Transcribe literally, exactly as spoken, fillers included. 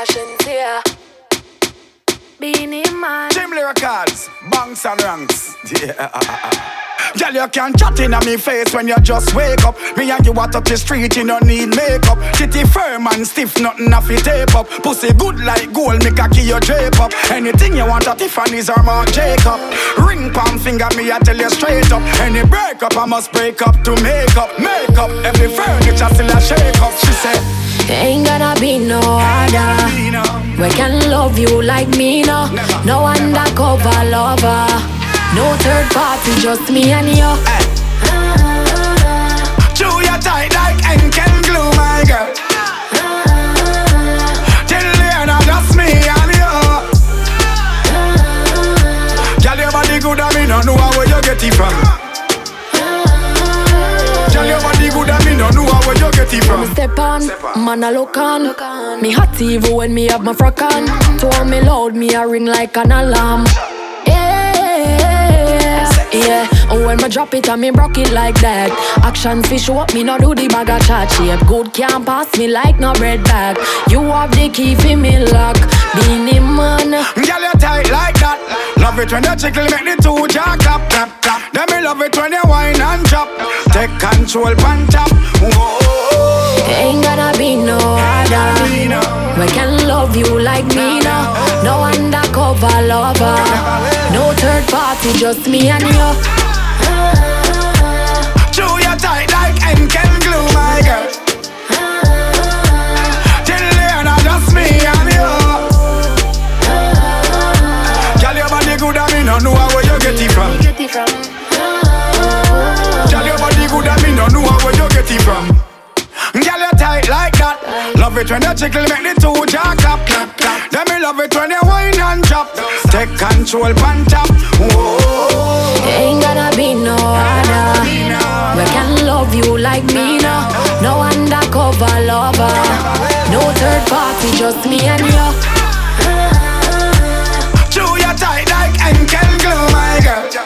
Shenseea. Beenie Man. Jim Lyricals, banks and ranks. Yeah. Girl, you can chat in on me face when you just wake up. Me and you out up the street, you don't need makeup. Titty firm and stiff, nothing off it tape up. Pussy good like gold, make a key your drape up. Anything you want at Tiffany's or Marc Jacob. Ring palm finger, me I tell you straight up. Any breakup, I must break up to make up. Make up, every furniture still a shake up. She said, ain't gonna be no other. We can love you like me, no. Never, no never, undercover never. lover. No third party, just me and you. Hey. ah, Chew you tight like Henken glue, my girl. ah, Till the end, just me and you. ah, Girl, your body good, I mean, I know where you get it from. Girl, your body good, I mean, I know where you get it from. Step on, Step on. man, I look on. Look on. Me hot even when me have my frock on. Told me loud, me a ring like an alarm. Yeah, and when me drop it and me broke it like that. Action fish up, me no do the bag of chat shape. Good can't pass me like no bread bag. You have the key for me lock. Beenie Man. Girl, you tight like that. Love it when you chickle, make the two jaw clap, clap, clap. Then me love it when you whine and chop. Take control, pan top. Whoa. Ain't gonna be no other. We can love you like me now. No undercover lover. No third party, just me and you. Ah, Chew you tight like Henken glue, my girl. ah, Till the end, just me and you. ah, Girl, your body good, I mean, I know where you get it from. get it from? Ah, Girl, your body good, I mean, I know where you get it from. Girl, you tight like that. Love it when you chickle, make the two jaw clap, clap, clap. Then me love it when you whine and chop. Take control, pan top. Whoa. ain't gonna be no other. We can love you like me now. No undercover lover. No third party, just me and you. Ah, Chew you tight like Henken glue, my girl.